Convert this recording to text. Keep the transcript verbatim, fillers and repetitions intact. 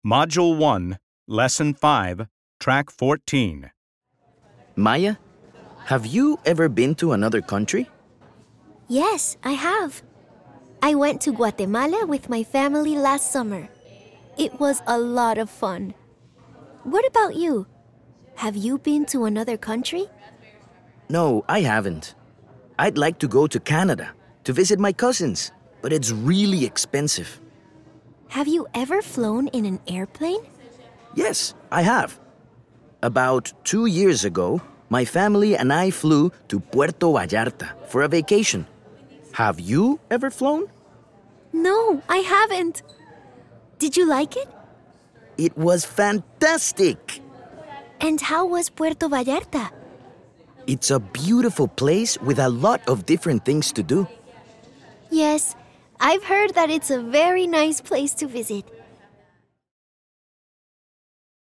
Module one, Lesson five, Track fourteen. Maya, have you ever been to another country? Yes, I have. I went to Guatemala with my family last summer. It was a lot of fun. What about you? Have you been to another country? No, I haven't. I'd like to go to Canada to visit my cousins, but it's really expensive. Have you ever flown in an airplane? Yes, I have. About two years ago, my family and I flew to Puerto Vallarta for a vacation. Have you ever flown? No, I haven't. Did you like it? It was fantastic. And how was Puerto Vallarta? It's a beautiful place with a lot of different things to do. Yes, I've heard that it's a very nice place to visit.